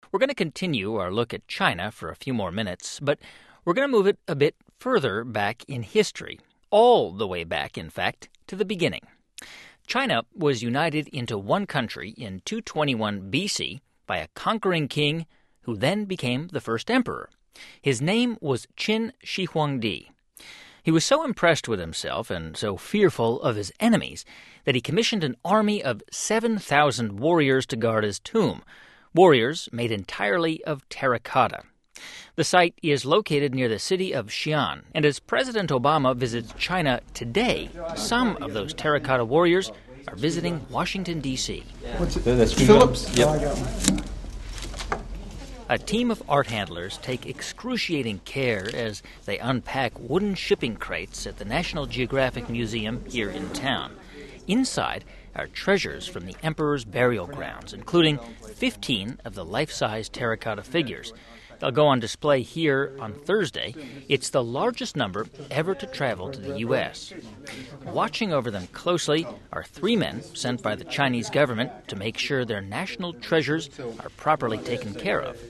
We're going to continue our look at China for a few more minutes, but we're going to move it a bit further back in history, all the way back, in fact, to the beginning. China was united into one country in 221 BC by a conquering king who then became the first emperor. His name was Qin Shi Huangdi. He was so impressed with himself and so fearful of his enemies that he commissioned an army of 7,000 warriors to guard his tomb, warriors made entirely of terracotta. The site is located near the city of Xi'an, and as President Obama visits China today, some of those terracotta warriors are visiting Washington, D.C. That's Phillips? Yep. A team of art handlers take excruciating care as they unpack wooden shipping crates at the National Geographic Museum here in town. Inside are treasures from the emperor's burial grounds, including 15 of the life-size terracotta figures. They'll go on display here on Thursday. It's the largest number ever to travel to the U.S. Watching over them closely are 3 men sent by the Chinese government to make sure their national treasures are properly taken care of.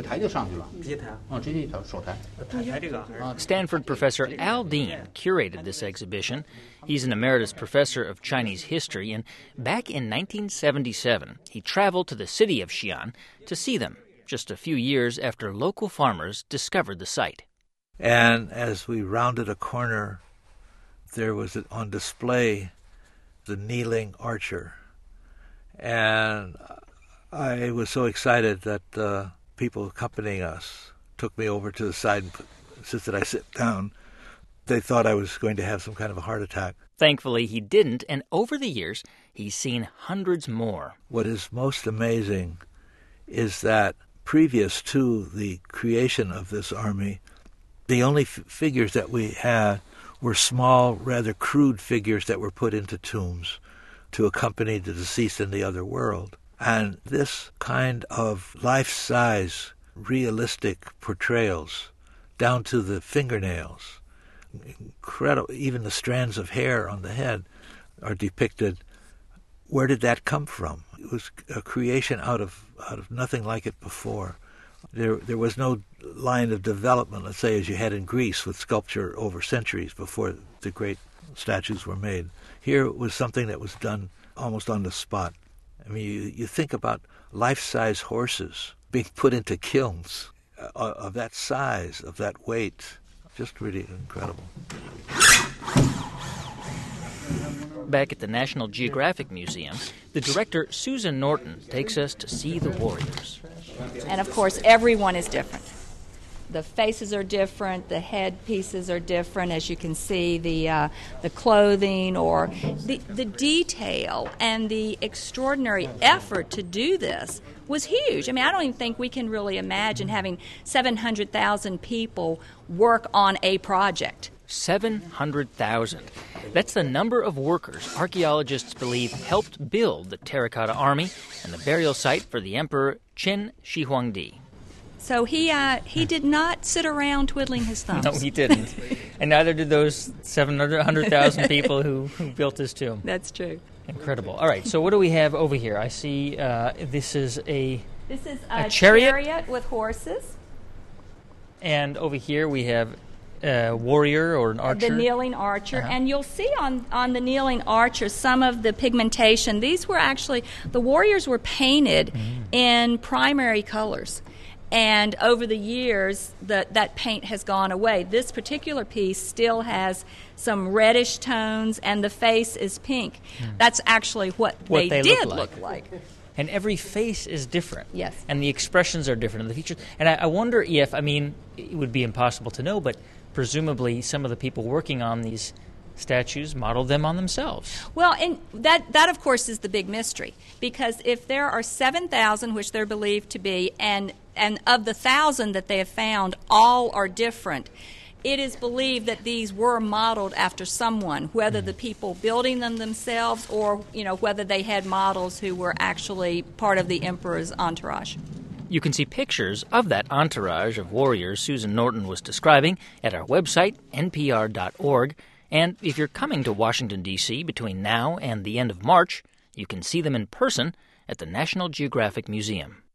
Stanford professor Al Dean curated this exhibition. He's an emeritus professor of Chinese history, and back in 1977, he traveled to the city of Xi'an to see them, just a few years after local farmers discovered the site. And as we rounded a corner, there was on display the kneeling archer. And I was so excited that the people accompanying us took me over to the side and insisted I sit down. They thought I was going to have some kind of a heart attack. Thankfully, he didn't, and over the years, he's seen hundreds more. What is most amazing is that previous to the creation of this army, the only figures that we had were small, rather crude figures that were put into tombs to accompany the deceased in the other world. And this kind of life-size, realistic portrayals, down to the fingernails, incredible, even the strands of hair on the head are depicted. Where did that come from? It was a creation out of nothing like it before. There was no line of development, let's say, as you had in Greece with sculpture over centuries before the great statues were made. Here it was something that was done almost on the spot. I mean, you think about life-size horses being put into kilns of that size, of that weight. Just really incredible. Back at the National Geographic Museum, the director, Susan Norton, takes us to see the warriors. And of course, everyone is different. The faces are different, the head pieces are different, as you can see, the clothing or the detail and the extraordinary effort to do this was huge. I mean, I don't even think we can really imagine having 700,000 people work on a project. 700,000. That's the number of workers archaeologists believe helped build the Terracotta Army and the burial site for the Emperor Qin Shi Huangdi. So he did not sit around twiddling his thumbs. No, he didn't. And neither did those 700,000 people who built his tomb. That's true. Incredible. All right, so what do we have over here? I see this is a chariot with horses. And over here we have a warrior or an archer. The kneeling archer. And you'll see on the kneeling archer some of the pigmentation. These were actually, the warriors were painted in primary colors. And over the years, that paint has gone away. This particular piece still has some reddish tones, and the face is pink. That's actually what they did look like. And every face is different. Yes. And the expressions are different in the features. And I wonder if, I mean, it would be impossible to know, but presumably some of the people working on these statues modeled them on themselves. Well, and that of course is the big mystery, because if there are 7,000, which they're believed to be, and of the 1,000 that they have found, all are different, it is believed that these were modeled after someone, whether the people building them themselves or, whether they had models who were actually part of the emperor's entourage. You can see pictures of that entourage of warriors Susan Norton was describing at our website, npr.org. And if you're coming to Washington, D.C. between now and the end of March, you can see them in person at the National Geographic Museum.